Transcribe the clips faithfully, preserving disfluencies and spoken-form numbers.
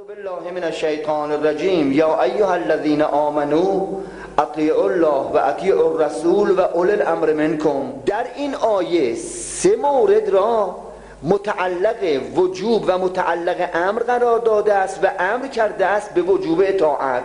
بالله من الشیطان الرجیم یا ایها الذین آمنوا اطیعوا الله و اطیعوا الرسول و اولی الامر منکم. در این آیه سه مورد را متعلق وجوب و متعلق امر قرار داده است و امر کرده است به وجوب اطاعت.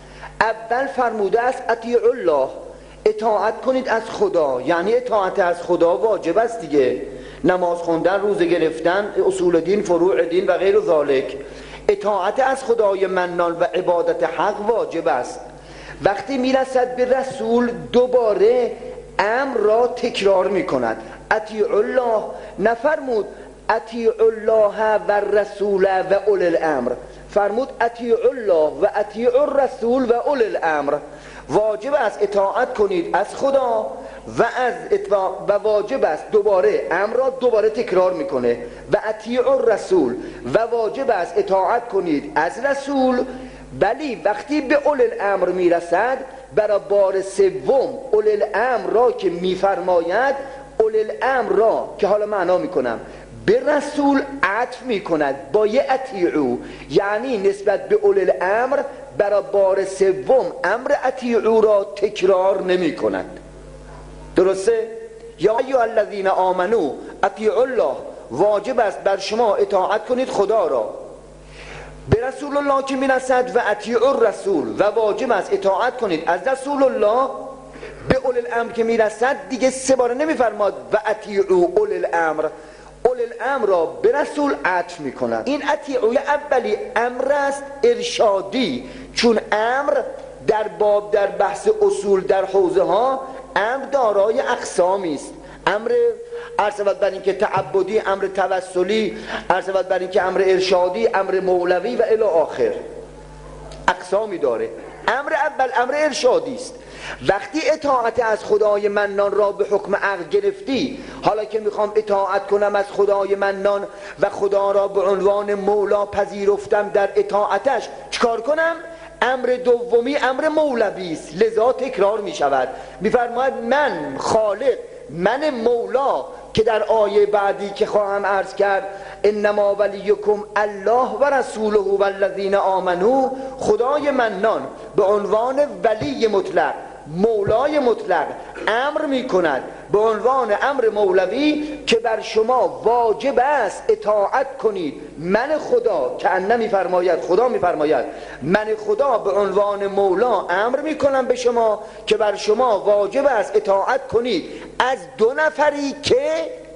اول فرموده است اطیعوا الله، اطاعت کنید از خدا، یعنی اطاعت از خدا واجب است دیگه، نماز خوندن، روزه گرفتن، اصول دین، فروع دین و غیر ذالک. اطاعت از خدای منان و عبادت حق واجب است. وقتی میرسد به رسول دوباره امر را تکرار میکند. اطیعوا الله، نفرمود اطیعوا الله و الرسول و اولی الامر، فرمود اطیعوا الله و اطیعوا الرسول و اولی الامر. واجب است اطاعت کنید از خدا و از اطاع و واجب است دوباره امر را دوباره تکرار میکنه و اطیعوا الرسول و واجب است اطاعت کنید از رسول. ولی وقتی به اولی الامر میرسد برای بار سوم اولی الامر را که میفرماید، اولی الامر را که حالا معنا میکنم به رسول عطف میکند با یه اطیعو، یعنی نسبت به اولی الامر برای بار سوم امر اطیعو را تکرار نمی کند. درسته؟ یا ایها الذین آمنو اطیعوا الله، واجب است بر شما اطاعت کنید خدا را. به رسول الله که میرسد و اطیعوا الرسول و واجب است اطاعت کنید از رسول الله. به اولی الامر که میرسد دیگه سه بار نمیفرماد و اطیعوا اولی الامر، اولی الامر را به رسول عطف میکند. این اطیعوی اولی امر است ارشادی، چون امر در باب در بحث اصول در حوزه ها امر دارای اقسامی است. امر ارسبت بر این که تعبدی، امر توسلی، ارسبت بر این که امر ارشادی، امر مولوی و الی آخر اقسامی داره. امر اول امر ارشادی است. وقتی اطاعت از خدای منان را به حکم عقل گرفتی، حالا که میخوام اطاعت کنم از خدای منان و خدا را به عنوان مولا پذیرفتم در اطاعتش، چکار کنم؟ امر دومی امر مولوی است، لذا تکرار میشود. میفرماید من خالق، من مولا، که در آیه بعدی که خواهم عرض کرد انما ولیکم الله و رسوله و الذین آمنو، خدای منان به عنوان ولی مطلق، مولای مطلق امر می کند به عنوان امر مولوی که بر شما واجب است اطاعت کنید من خدا، که ان می فرماید خدا می فرماید من خدا به عنوان مولا امر می کنم به شما که بر شما واجب است اطاعت کنید از دو نفری که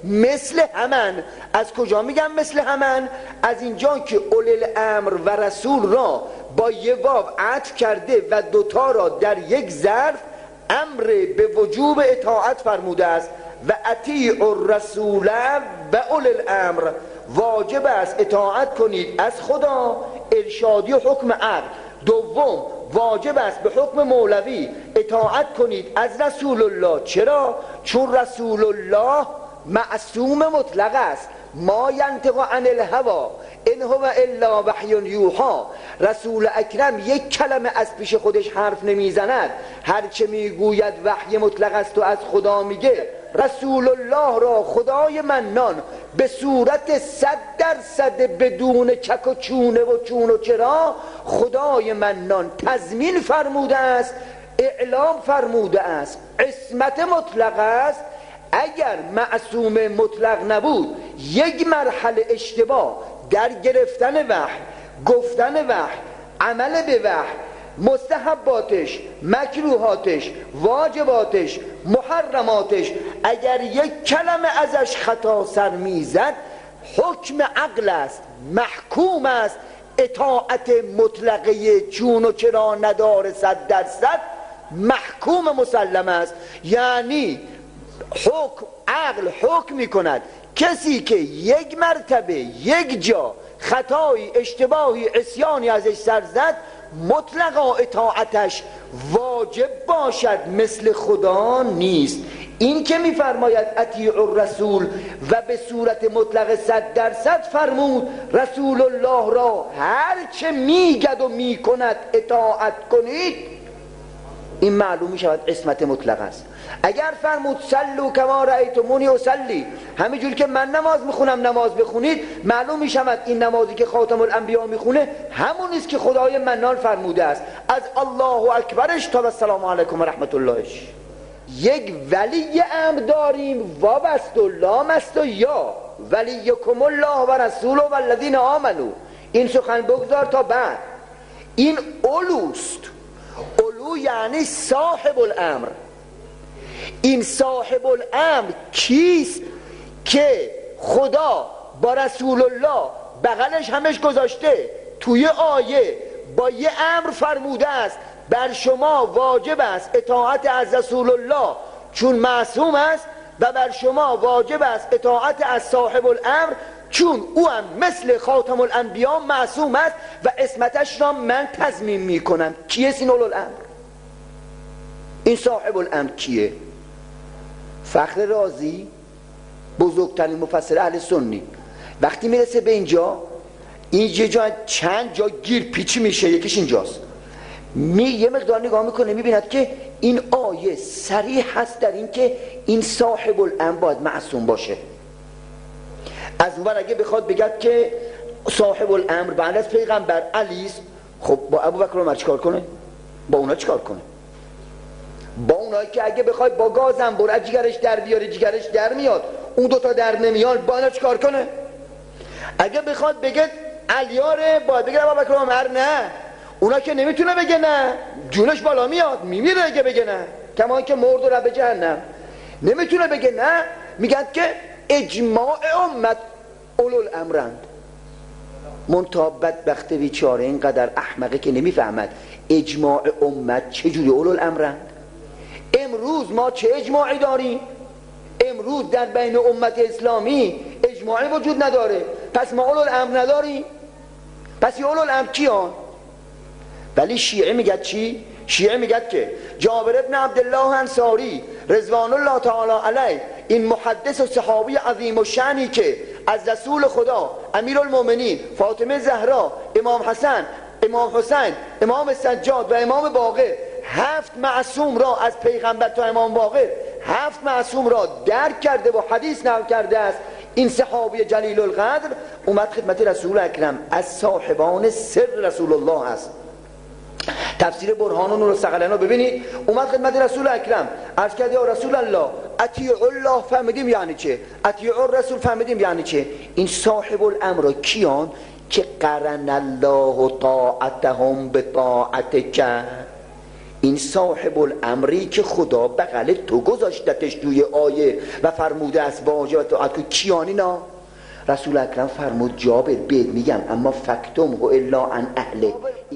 مثل همن. از کجا میگم مثل همن؟ از اینجا که اولی الامر و رسول را با یه واو عطف کرده و دوتا را در یک ظرف امر به وجوب اطاعت فرموده است و اطیعوا الرسول و اولی الامر، واجب است اطاعت کنید از خدا، ارشادی و حکم عقل. دوم واجب است به حکم مولوی اطاعت کنید از رسول الله. چرا؟ چون رسول الله معصوم مطلق است، ما ینطق عن الهوی ان هو الا وحی یوحی. رسول اکرم یک کلمه از پیش خودش حرف نمیزند، هر چه میگوید وحی مطلق است و از خدا میگه. رسول الله را خدای منان به صورت صد درصد بدون چک و چونه و چون و چرا خدای منان تضمین فرموده است، اعلام فرموده است، عصمت مطلق است. اگر معصوم مطلق نبود یک مرحله اشتباه در گرفتن وحی، گفتن وحی، عمل به وحی، مستحباتش، مکروهاتش، واجباتش، محرماتش، اگر یک کلمه ازش خطا سر میزد حکم عقل است، محکوم است، اطاعت مطلقه چون و چرا نداره صد درصد، محکوم مسلم است. یعنی حکم عقل حکم می کند کسی که یک مرتبه یک جا خطایی، اشتباهی، عصیانی ازش سر زد مطلقا اطاعتش واجب باشد، مثل خدا نیست. این که می فرماید اطیعوا الرسول و به صورت مطلق صد درصد فرمود رسول الله را هر چه میگد و میکند اطاعت کنید، این معلوم می شود عصمت مطلق است. اگر فرمود صلوا کما رأیتمونی اصلی، همینجور که من نماز میخونم نماز بخونید، معلوم می شود این نمازی که خاتم الانبیا میخونه همون است که خدای منان فرموده است، از الله اکبرش تا السلام علیکم و رحمت اللهش. یک ولی امر داریم وابست و لامست و یا ولیکم الله و رسوله و الذین آمنو. این سخن بگذار تا بعد. این اولوست. اولو یعنی صاحب الامر. این صاحب الامر کیست که خدا با رسول الله بغلش همش گذاشته، توی آیه با یه امر فرموده است بر شما واجب است اطاعت از رسول الله چون معصوم است و بر شما واجب است اطاعت از صاحب الامر چون او هم مثل خاتم الانبیا معصوم است و عصمتش را من تضمین می کنم. کیه این اولو الامر؟ این صاحب الامر کیه؟ فخر رازی بزرگترین مفسر اهل سنی وقتی میرسه به اینجا، این یه جا چند جا گیر پیچی میشه، یکیش اینجاست، می یه مقدار نگاه میکنه میبیند که این آیه صریح هست در این که این صاحب الامر باید معصوم باشه. از اون ور اگه بخواد بگد که صاحب الامر بعد از پیغمبر علی است، خب با ابوبکر و عمر چیکار کنه؟ با اونا چیکار کنه؟ با اونایی که اگه بخواد با گازم بر جگرش در بیاره جگرش در میاد، اون دوتا در نمیاد، با اونا چیکار کنه؟ اگه بخواد بگه علیاره باید بگه ابوبکر و عمر نه، اونا که نمیتونه بگه نه، جونش بالا میاد میمیره اگه بگه نه، کما که مرد و رب جهنم. نمیتونه بگه نه، میگن که اجماع امت اولو الامرند. منتها بدبخت بیچاره اینقدر احمقه که نمیفهمد اجماع امت چجوری اولو الامرند. امروز ما چه اجماعی داریم؟ امروز در بین امت اسلامی اجماعی وجود نداره، پس ما اولو الامر نداریم. پس این اولو الامر کیان؟ ولی شیعه میگد چی؟ شیعه میگد که جابر ابن عبدالله انصاری رضوان الله تعالی علیه، این محدث و صحابی عظیم و شانی که از رسول خدا امیرالمومنین فاطمه زهرا، امام حسن، امام حسین، امام سجاد و امام باقر، هفت معصوم را از پیغمبر تا امام باقر هفت معصوم را درک کرده و حدیث نقل کرده است. این صحابی جلیل القدر اومد خدمت رسول اکرم، از صاحبان سر رسول الله است. تفسیر برهان و نور الثقلین رو ببینید، اومد خدمت رسول اکرم عرض کرد یا رسول الله اطیع الله فهمیدیم یعنی چه، اطیع الرسول فهمیدیم یعنی چه. این صاحب الامر کیان که قرن الله طاعتهم به طاعتک. این صاحب الامری که خدا بغل تو گذاشتتش توی آیه و فرموده است واجب طاعت کیان اینا؟ رسول اکرم فرمود جابر بهت میگم اما فکتم و الا عن اهله.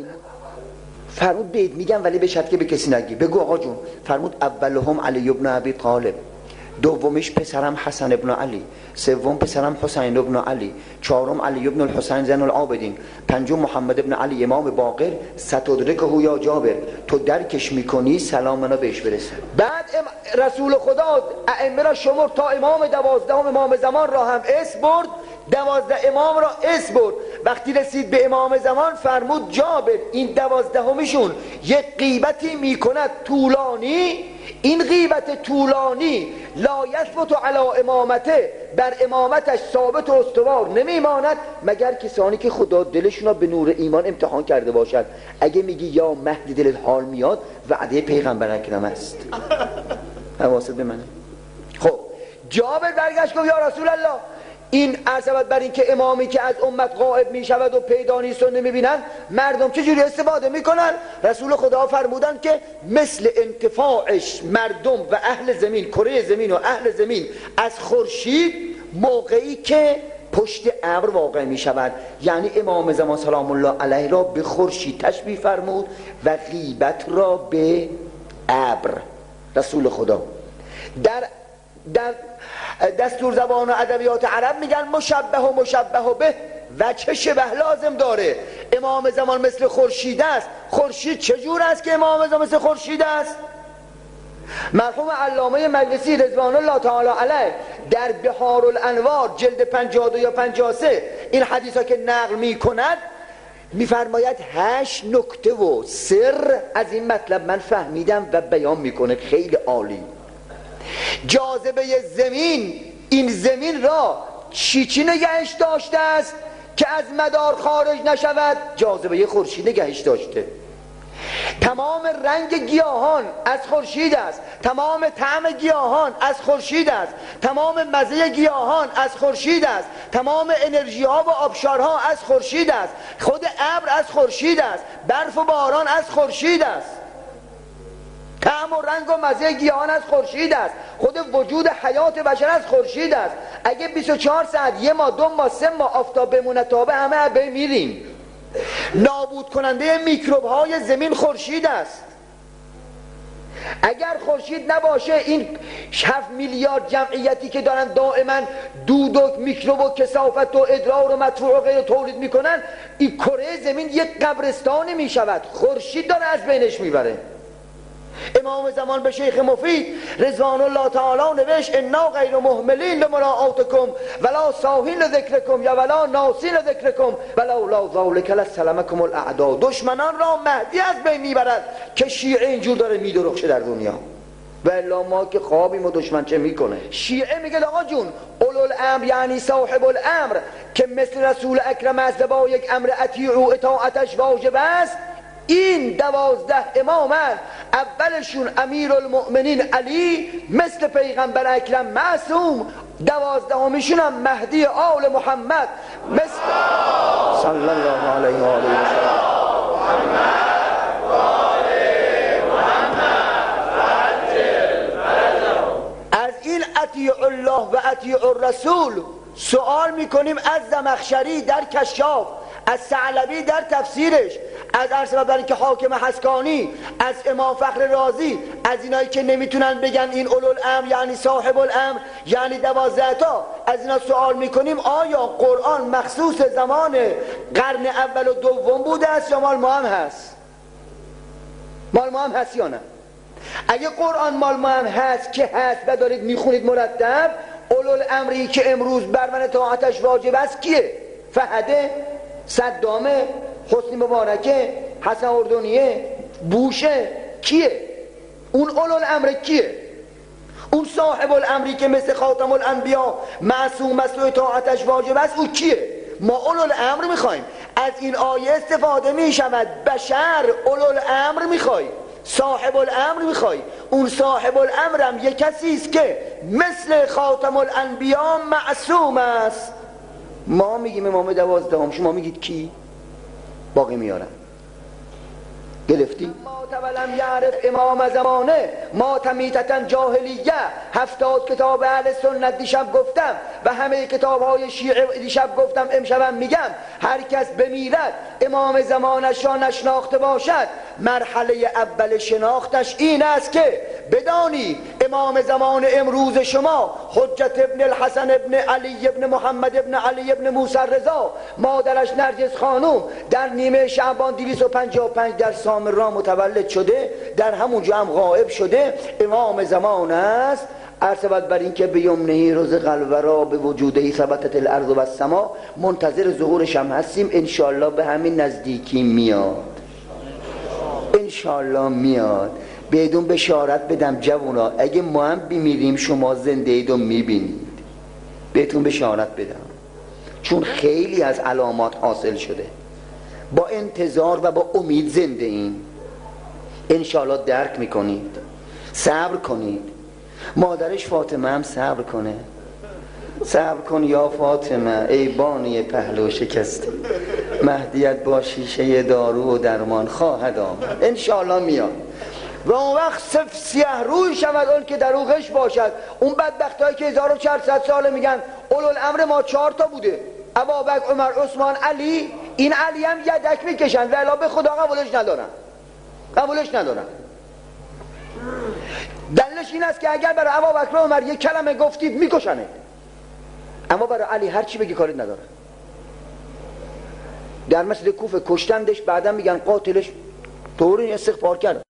فرمود بهت میگم ولی به شرط که به کسی نگی. بگو آقا جون. فرمود اولهم علی ابن ابی طالب، دومیش پسرم حسن ابن علی، سوم پسرم حسین ابن علی، چهارم علی ابن الحسین زین العابدین، پنجم محمد ابن علی امام باقر. ستدرکه یا جابر، تو درکش میکنی سلام منو بهش برسه. بعد رسول خدا ائمه را شمر تا امام دوازدهم امام زمان را هم اس برد، دوازده امام را اس برد. وقتی رسید به امام زمان فرمود جابر این دوازدهمیشون یک غیبتی میکند طولانی، این غیبت طولانی لا یثبت علی امامته، بر امامتش ثابت و استوار نمیماند مگر کسانی که خدا دلشون را به نور ایمان امتحان کرده باشد. اگه میگی یا مهدی دلت حال میاد، وعده پیغمبر اکرم است. حواست به منه. خب جابر برگشت گفت یا رسول الله این عرضت بر این که امامی که از امت غائب می شود و پیدا نیست و نمی بینن، مردم چجوری استفاده می کنن؟ رسول خدا فرمودن که مثل انتفاعش مردم و اهل زمین، کره زمین و اهل زمین از خورشید موقعی که پشت ابر واقع می شود. یعنی امام زمان سلام الله علیه را به خورشید تشبیه فرمود و غیبت را به ابر. رسول خدا در در دستور زبان و ادبیات عرب میگن مشبه و مشبه به، وجه شبه لازم داره. امام زمان مثل خورشید است. خورشید چجور است که امام زمان مثل خورشید است؟ مرحوم علامه مجلسی رضوان الله تعالی علیه در بحار الانوار جلد پنجاه و دو یا پنجاه و سه این حدیثا که نقل میکند، میفرماید هشت نکته و سر از این مطلب من فهمیدم و بیان میکنه. خیلی عالی. جاذبه زمین، این زمین را چی چی نگهش داشته است که از مدار خارج نشود؟ جاذبه خورشید نگهش داشته. تمام رنگ گیاهان از خورشید است، تمام طعم گیاهان از خورشید است، تمام مزه گیاهان از خورشید است، تمام انرژی ها و آبشارها از خورشید است، خود ابر از خورشید است، برف و باران از خورشید است، طعم و رنگ و مزه گیاهان از خورشید است، خود وجود حیات بشر از خورشید است. اگه بیست و چهار ساعت، یه ماه، دو ماه، سه ماه آفتاب بمونه تابه، همه عبه میریم. نابود کننده میکروب های زمین خورشید است. اگر خورشید نباشه، این هفت میلیارد جمعیتی که دارن دائما دود و میکروب و کثافت و ادرار و مطبوع و غیره تولید میکنن، این کره زمین یک قبرستانی میشود. خورشید داره از بینش میبره. امام زمان به شیخ مفید رضوان الله تعالی نوشت: انا غیر مهملین لمراعاتکم ولا ساهین لذکرکم یا ولا ناسین لذکرکم ولولا ذلک لسلمکم الاعداء. دشمنان را مهدی از بین میبرد که شیعه اینجور داره میدرخشه در دنیا. و الا ما که خوابیم و دشمن چه میکنه؟ شیعه میگه آقا جون اولوالامر یعنی صاحب الامر که مثل رسول اکرم است و با یک امر اطیعوا اطاعتش واجب است. این دوازده امامن، اولشون امیرالمؤمنین علی مثل پیغمبر اکرم معصوم، دوازدهمیشون هم مهدی آل محمد مثل صلی الله علیه و آله و از این اطیع الله و اطیع الرسول سوال میکنیم از زمخشری در کشاف، از ثعلبی در تفسیرش، از ارسطو در که حاکم حسکانی، از امام فخر رازی، از اینایی که نمیتونن بگن این اولوالامر یعنی صاحب الامر یعنی دوازده تا، از اینا سوال میکنیم آیا قرآن مخصوص زمان قرن اول و دوم بوده است یا مال ما هم هست؟ مال ما هم هست یا نه؟ اگه قرآن مال ما هم هست که هست و دارید میخونید مرتب، اولوالامری که امروز بر من اطاعتش واجب است کیه؟ فهده، صدامه، حسنی مبارکه، حسن اردنیه، بوشه، کیه؟ اون اولوالامر کیه؟ اون صاحب الامری که مثل خاتم الانبیا معصوم است و اطاعتش واجب است، او کیه؟ ما اولوالامر میخوایم. از این آیه استفاده میشود بشر اولوالامر میخوای، صاحب الامر میخوای. اون صاحب الامر هم یک کسی است که مثل خاتم الانبیا معصوم است. ما میگیم امام دوازدهم، شما میگید کی؟ باقی میارم. گرفتی؟ ما تولم یعرف امام زمانه ما تمیتتا جاهلیه. هفتاد کتاب اهل سنت دیشب گفتم و همه کتاب های شیعه دیشب گفتم، امشبم میگم هر کس بمیرد امام زمانش را نشناخته باشد، مرحله اول شناختش این است که بدانی امام زمان امروز شما حجت ابن الحسن ابن علی ابن محمد ابن علی ابن موسی رضا، مادرش نرجس خانوم، در نیمه شعبان دویست و پنجاه و پنج در سامرا متولد شده، در همونجا هم غائب شده. امام زمان است. عرض بر این که به یمنه رزق الورا به وجودهی ثبتت الارض و السما، منتظر ظهورش هم هستیم. انشالله به همین نزدیکی میاد، انشالله میاد. بدون بشارت بدم جوونا، اگه ما هم بمیریم شما زنده اید و میبینید، بهتون بشارت بدم، چون خیلی از علامات حاصل شده. با انتظار و با امید زنده این، انشالله درک میکنید، صبر کنید. مادرش فاطمه هم صبر کنه. صبر کن یا فاطمه ای بانی پهلو شکسته، مهدیت با شیشه دارو و درمان خواهد آمد. انشالله میاد و اون وقت صف سیاه روی شود اون که در او غش باشد. اون بدبخت هایی که هزار و چهارصد ساله میگن اولوالامر ما چهار تا بوده، ابوبکر، عمر، عثمان، علی. این علی هم یدک میکشن و الا به خدا قبولش ندارن، قبولش ندارن. دلش این است که اگر برای ابوبکر و عمر یک کلمه گفتید میکشنه، اما برای علی هر چی بگی کاری نداره. در مسجد کوفه کشتندش، بعدا میگن قاتلش طوری استغفار کرد.